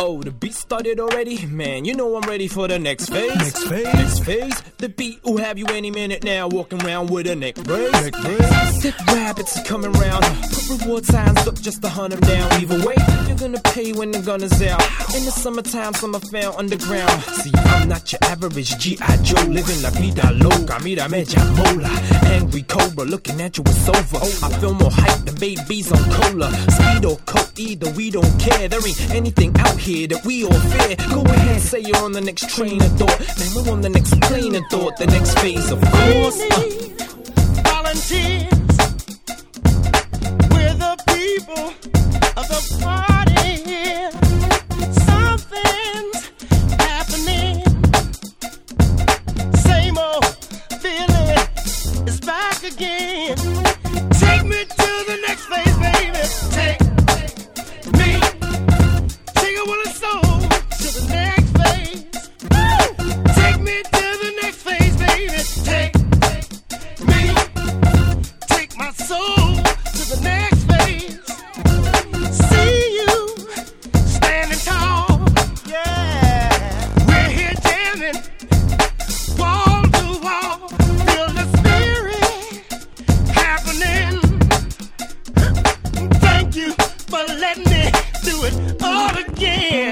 Oh, the beat started already? Man, you know I'm ready for the next phase. Next phase? Next phase? The beat will have you any minute now, walking around with a neck brace. Sick rabbits are coming round. Put reward signs up just to hunt them down. Either way, you're gonna pay when the gun is out. In the summertime, some are found underground. See, I'm not your average G.I. Joe, living la vida loca. Mira, me mola. Angry cobra, looking at you, it's over. I feel more hype than babies on cola. Speed or coke, either we don't care. There ain't anything out here that we all fear. Go ahead, say you're on the next train of thought. Man, we're on the next plane of thought. The next phase, of course. Volunteers. We're the people of the party here. Something's happening. Same old feeling is back again. Take me to the next phase, baby. Take me. Take it with a soul to the next phase. Woo! Take me to the next phase, baby. Take me. Take my soul to the next phase. See you standing tall. Yeah. We're here jamming, wall to wall. Feel the spirit happening. Thank you for letting me do it all again.